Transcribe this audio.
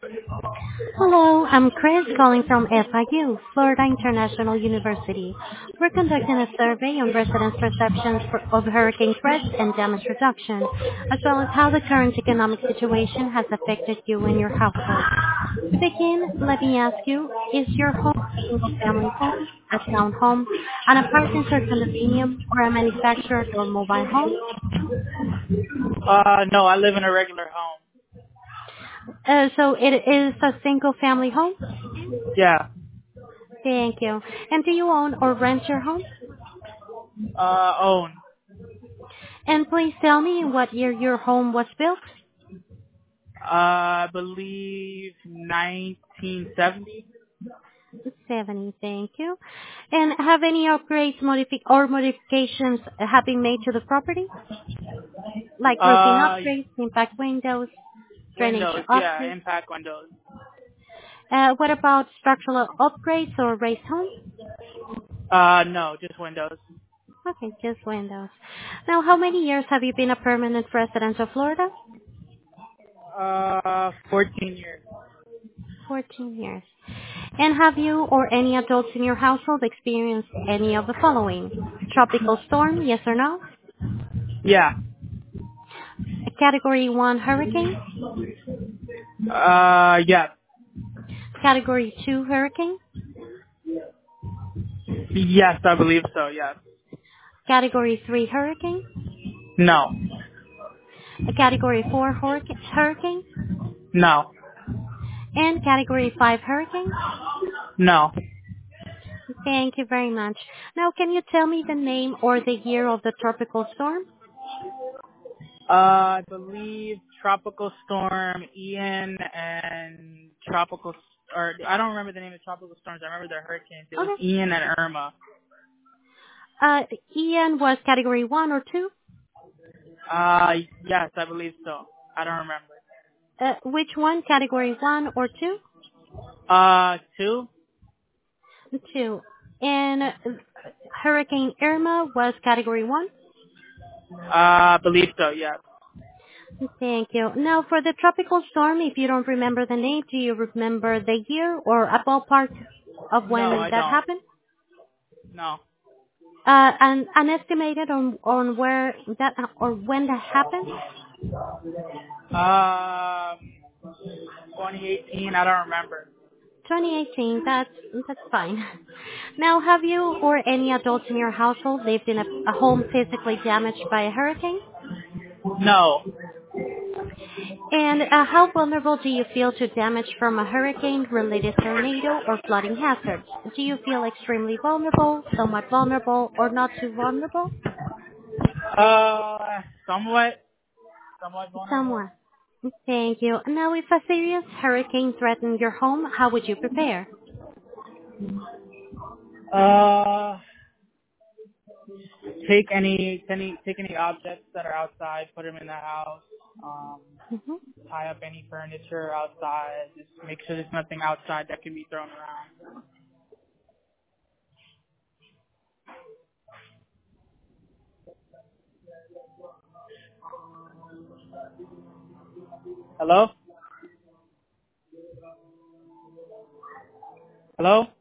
Hello, I'm Chris calling from FIU, Florida International University. We're conducting a survey on residents' perceptions of hurricane threats and damage reduction, as well as how the current economic situation has affected you and your household. To begin, let me ask you, is your home a single-family home, a townhome, an apartment or condominium, or a manufactured or mobile home? No, I live in a regular home. So it is a single-family home? Yeah. Thank you. And do you own or rent your home? Own. And please tell me what year your home was built. I believe 1970. 70, thank you. And have any upgrades or modifications have been made to the property? Like roofing upgrades, impact windows, drainage Windows, yeah, upgrades? impact windows. What about structural upgrades or raised homes? No, just windows. Okay, just windows. Now, how many years have you been a permanent resident of Florida? 14 years. 14 years. And have you or any adults in your household experienced any of the following? Tropical storm, yes or no? Yeah. A Category 1 hurricane? Yeah. Category 2 hurricane? Yes, I believe so, yes. Category 3 hurricane? No. A Category 4 hurricane? No. And Category 5 hurricane? No. Thank you very much. Now, can you tell me the name or the year of the tropical storm? I believe Tropical Storm Ian and or I don't remember the name of tropical storms. I remember the hurricanes. It was Okay. Ian and Irma. Ian was Category 1 or 2? Yes, I believe so. I don't remember. Which one? Category 1 or 2? 2? 2. And Hurricane Irma was Category 1? I believe so, yes. Thank you. Now, for the tropical storm, if you don't remember the name, do you remember the year or a ballpark of when No, I that don't. happened? No. And an estimated on where that or when that happened? Um, 2018, I don't remember. 2018. That's fine. Now, have you or any adults in your household lived in a home physically damaged by a hurricane? No. And how vulnerable do you feel to damage from a hurricane-related tornado or flooding hazards? Do you feel extremely vulnerable, somewhat vulnerable, or not too vulnerable? Somewhat. Somewhat vulnerable. Somewhat. Thank you. Now, if a serious hurricane threatened your home, how would you prepare? Take any objects that are outside, put them in the house. Hmm. Tie up any furniture outside. Just make sure there's nothing outside that can be thrown around. Hello? Hello?